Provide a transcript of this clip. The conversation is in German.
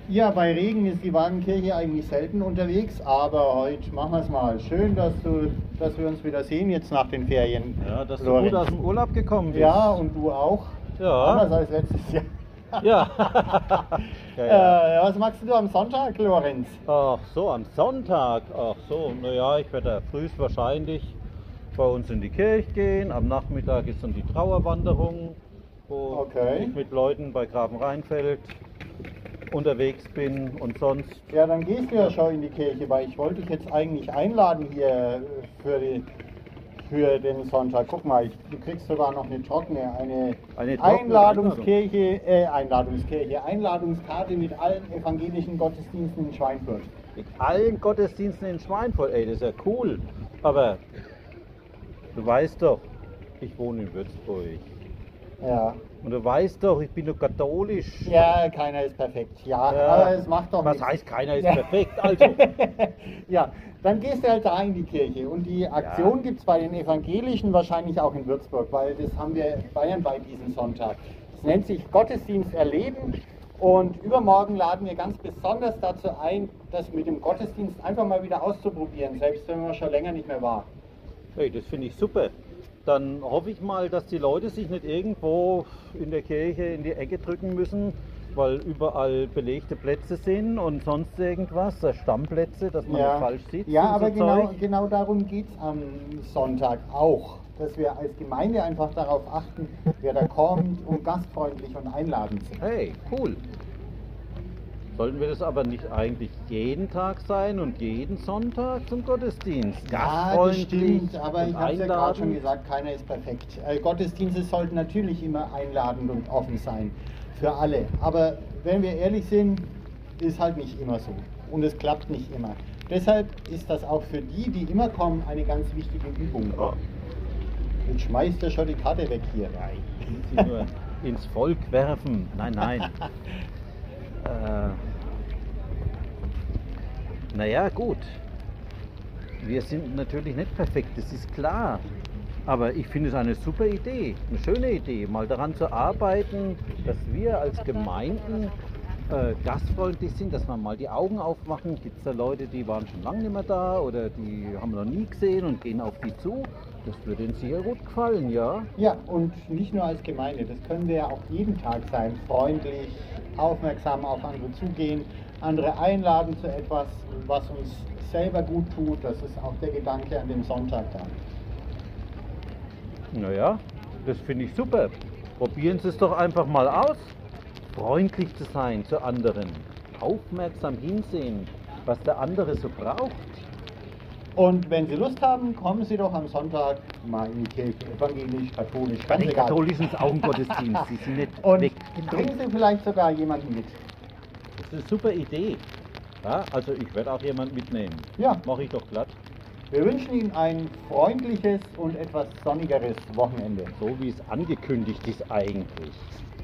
Ja, bei Regen ist die Wagenkirche eigentlich selten unterwegs, aber heute machen wir es mal. Schön, dass wir uns wieder sehen jetzt nach den Ferien. Ja, dass du Lorenz. gut aus dem Urlaub gekommen bist. Ja, und du auch. Ja. Anders als letztes Jahr. Ja. Ja. Was machst du am Sonntag, Lorenz? Ach so, am Sonntag. Ach so, naja, ich werde frühst wahrscheinlich bei uns in die Kirche gehen. Am Nachmittag ist dann die Trauerwanderung, wo Okay. ich mit Leuten bei Graben-Rheinfeld unterwegs bin und sonst. Ja, dann gehst du ja schon in die Kirche, weil ich wollte dich jetzt eigentlich einladen hier für den Sonntag. Guck mal, du kriegst sogar noch eine trockene Einladungskarte mit allen evangelischen Gottesdiensten in Schweinfurt. Mit allen Gottesdiensten in Schweinfurt, ey, das ist ja cool. Aber du weißt doch, ich wohne in Würzburg. Ja. Und du weißt doch, ich bin doch katholisch. Ja, keiner ist perfekt. Ja, aber es macht doch Was nichts. heißt, keiner ist perfekt? Also, Ja, dann gehst du halt da in die Kirche. Und die Aktion gibt es bei den Evangelischen wahrscheinlich auch in Würzburg, weil das haben wir bayernweit diesen Sonntag. Das nennt sich Gottesdienst erleben. Und übermorgen laden wir ganz besonders dazu ein, das mit dem Gottesdienst einfach mal wieder auszuprobieren, selbst wenn man schon länger nicht mehr war. hey, das finde ich super. Dann hoffe ich mal, dass die Leute sich nicht irgendwo in der Kirche in die Ecke drücken müssen, weil überall belegte Plätze sind und sonst irgendwas, Stammplätze, dass man nicht falsch sitzt. Ja, und aber so Zeug. genau darum geht es am Sonntag auch, dass wir als Gemeinde einfach darauf achten, wer da kommt und gastfreundlich und einladend sind. Hey, cool. Sollten wir das aber nicht eigentlich jeden Tag sein und jeden Sonntag zum Gottesdienst? Ja, das Gastfreundlich stimmt, aber und ich habe es ja gerade schon einladend. gesagt, keiner ist perfekt. Gottesdienste sollten natürlich immer einladend und offen sein für alle. Aber wenn wir ehrlich sind, ist halt nicht immer so und es klappt nicht immer. Deshalb ist das auch für die, die immer kommen, eine ganz wichtige Übung. Ja. Jetzt schmeißt er schon die Karte weg hier. Sie nur ins Volk werfen. Nein, nein. Naja, gut. Wir sind natürlich nicht perfekt, das ist klar. Aber ich finde es eine super Idee, eine schöne Idee, mal daran zu arbeiten, dass wir als Gemeinden gastfreundlich sind, dass wir mal die Augen aufmachen. Gibt es da Leute, die waren schon lange nicht mehr da oder die haben wir noch nie gesehen und gehen auf die zu? Das würde ihnen sicher gut gefallen, ja? Ja, und nicht nur als Gemeinde, das können wir ja auch jeden Tag sein. Freundlich, aufmerksam auf andere zugehen, andere einladen zu etwas, was uns selber gut tut. Das ist auch der Gedanke an dem Sonntag da. Naja, das finde ich super. Probieren Sie es doch einfach mal aus. Freundlich zu sein zu anderen. Aufmerksam hinsehen, was der andere so braucht. Und wenn Sie Lust haben, kommen Sie doch am Sonntag mal in die Kirche, evangelisch, katholisch, Bei ganz den egal. Katholischen ist auch ein Gottesdienst. Sie sind nicht Und weggedrückt. bringen Sie vielleicht sogar jemanden mit. Das ist eine super Idee. Ja, also ich werde auch jemanden mitnehmen. Ja. Mache ich doch glatt. Wir wünschen Ihnen ein freundliches und etwas sonnigeres Wochenende. So wie es angekündigt ist eigentlich.